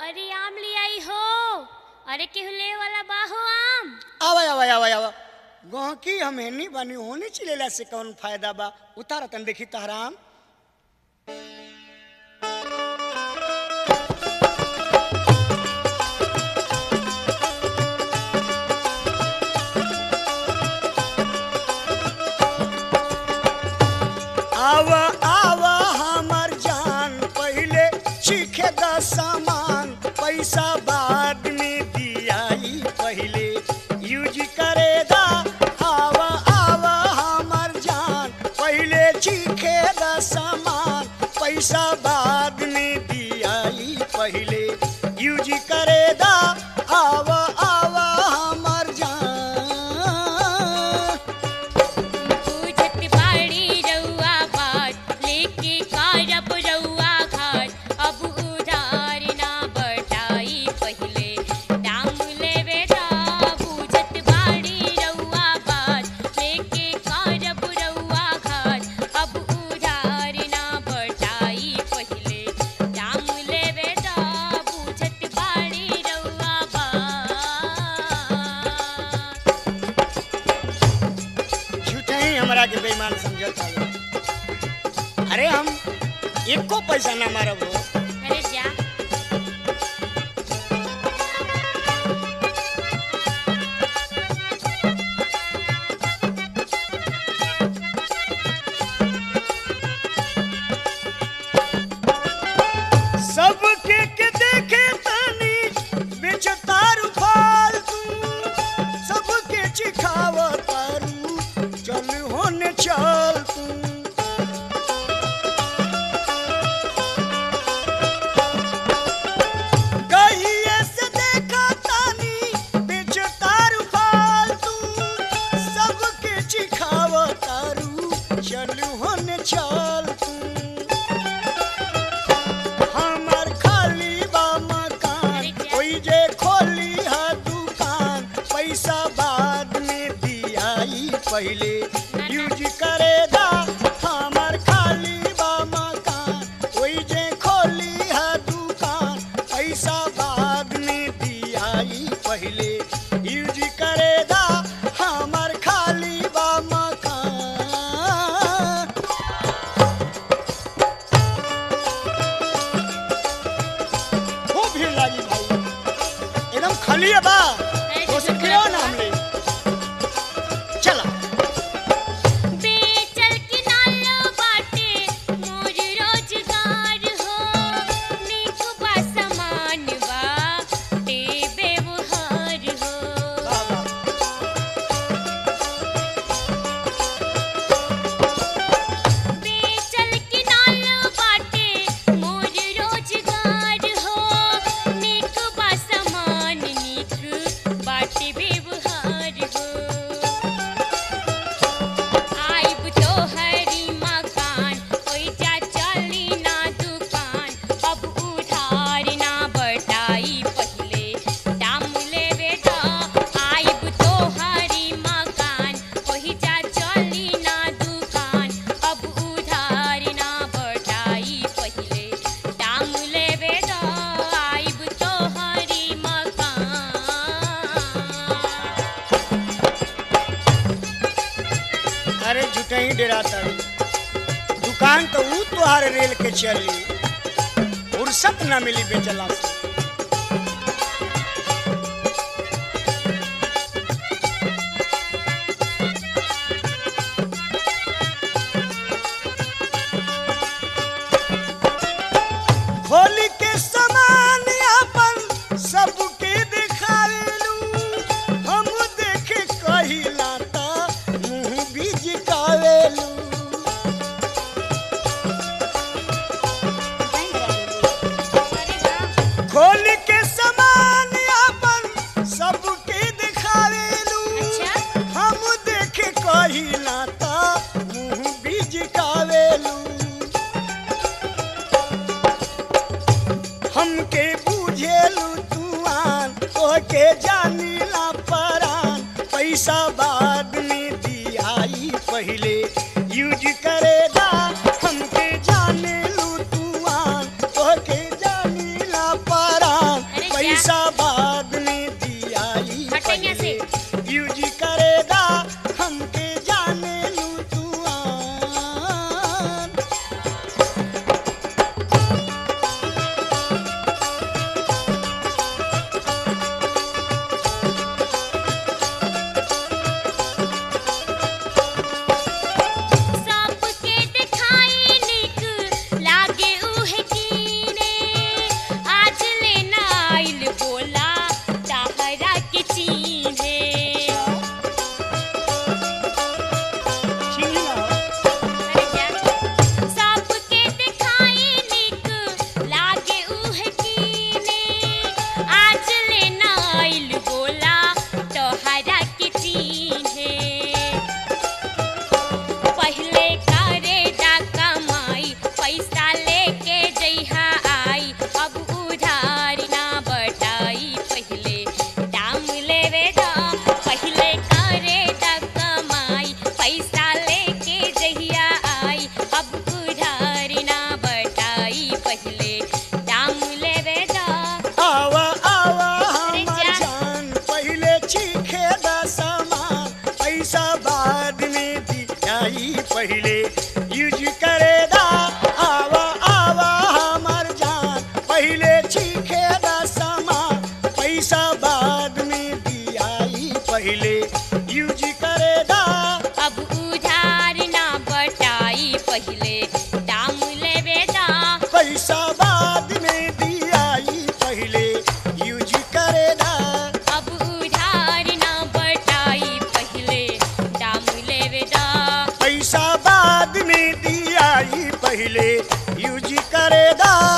अरे आम ले आई हो। अरे केहू ले वाला बाहो आम। आवा आवा आवा आवा गहकी हम हेनी बानी होने चिलेला से कौन फायदा बा। उतार तन देखी तहरा आम। आवा आवा हमर जान पहले चीखे दा सामान पैसा बाद में दियाई पहले यूज करे दा। आवा आवा हमर जान पहले चीखे दा सामान पैसा बाद में दियाई पहले यूज करे दा। आवा आवा हमर जान के बेईमान समझता है। अरे हम एको पैसा ना मारब हो। अरे जा सबके के देखे तानी बेचतारू फालतू सबके चिखावतारू चल होने चल तू। गहिए से देखा तानी बेचतारू फालतू सबके चिखावतारू चल होने चल तू। हमर खाली बा मकान ओई जे खोली है दुकान पैसा बाद में दियाई पहले यूज करे दा। हमर खाली बा मकान ओई जे खोली है दुकान पैसा बाद में दियाई पहले यूज करे दा। हमर खाली बा मकान खूब भीड़ लगी भाई एकदम खाली है बा। तो से क्यों नाम ले चला बेचल की नालो बाटे मोर रोजगार हो। नीक बा समान बाटे व्यवहार हो। बेचल की नालो बाटे मोर रोजगार हो। नीक बा समान नीक बाटे व्यवहार हो। आइब तो हरी मकान ओई जा चली ना दुकान अब उधार ना बटाई पहले दाम लेवे दा। आइब तो हरी मकान ओई जा चली ना दुकान अब उधार ना बटाई पहले दाम लेवे दा। आइब तो हरी मकान। अरे झूठे ही डराता दुकान तो ऊ तुहार रेल के चली फुर्सत ना मिली बेचला से। होली के समान अपन सबके दिखावेलू हम देखे कहिला ता मुंह भी जिकावेलू। खोल यूज करेगा